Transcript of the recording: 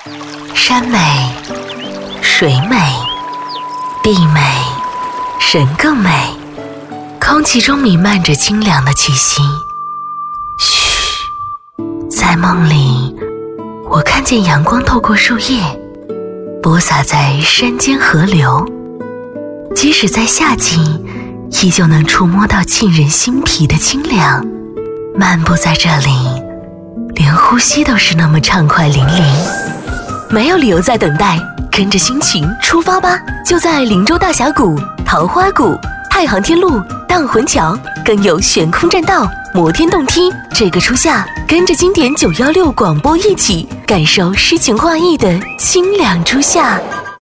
山美，水美，地美，人更美。空气中弥漫着清凉的气息。嘘，在梦里，我看见阳光透过树叶，播洒在山间河流。即使在夏季，依旧能触摸到沁人心脾的清凉。漫步在这里，连呼吸都是那么畅快淋漓。没有理由再等待，跟着心情出发吧！就在灵州大峡谷、桃花谷、太行天路、荡魂桥，更有悬空栈道、摩天洞梯。这个初夏，跟着经典916广播一起感受诗情画意的清凉初夏。